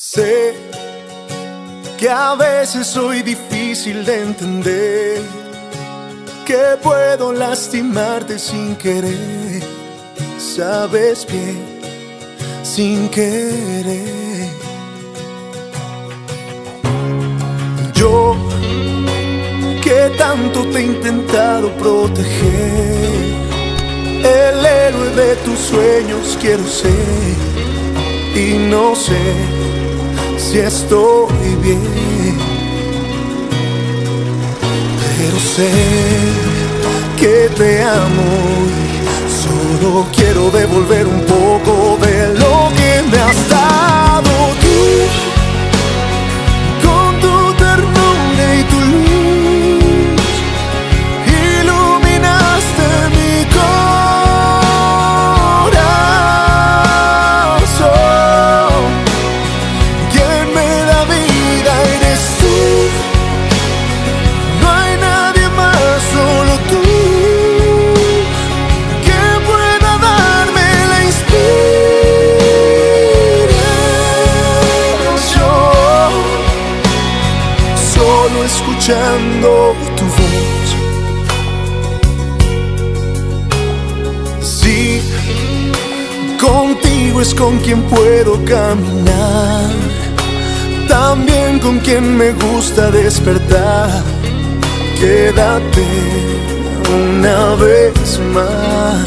Sé que a veces soy difícil de entender, que puedo lastimarte sin querer. Sabes bien, sin querer. Yo, que tanto te he intentado proteger, el héroe de tus sueños quiero ser, y no sé si estoy bien, pero sé que te amo y solo quiero devolver un poco de lo que me has dado tú, con tu ternura y tu luz. Iluminaste mi corazón. Quien me da vida eres tú. No hay nadie más, solo tú, que pueda darme la inspiración. Solo escuchando tu voz. Sí, contigo es con quien puedo caminar, también con quien me gusta despertar. Quédate una vez más,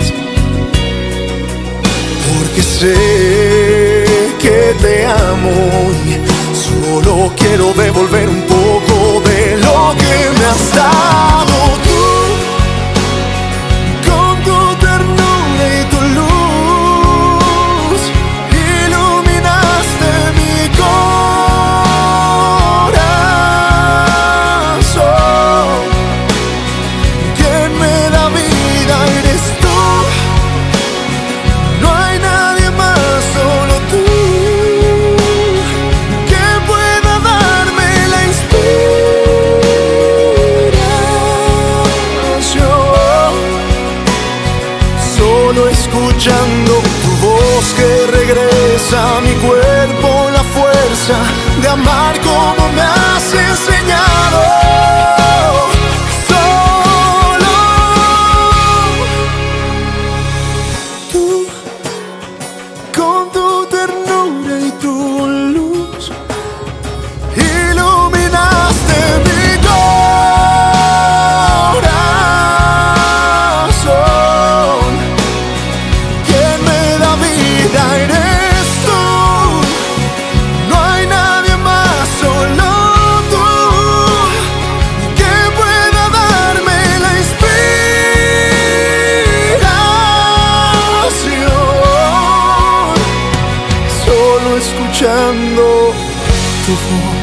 porque sé que te amo y solo quiero devolver un poco de lo que me has dado tú, con tu ternura y tu luz. Iluminaste mi corazón. Quien me da vida eres tú. No hay nadie más, solo tú, que pueda darme la inspiración. Solo escuchando tu voz que regresa a mi cuerpo la fuerza de amar como me has enseñado. Solo tú, con tu ternura y tu luz, iluminaste mi corazón. Quien me da vida eres tú. No hay nadie más, solo tú, que pueda darme la inspiración. Solo escuchando tu voz.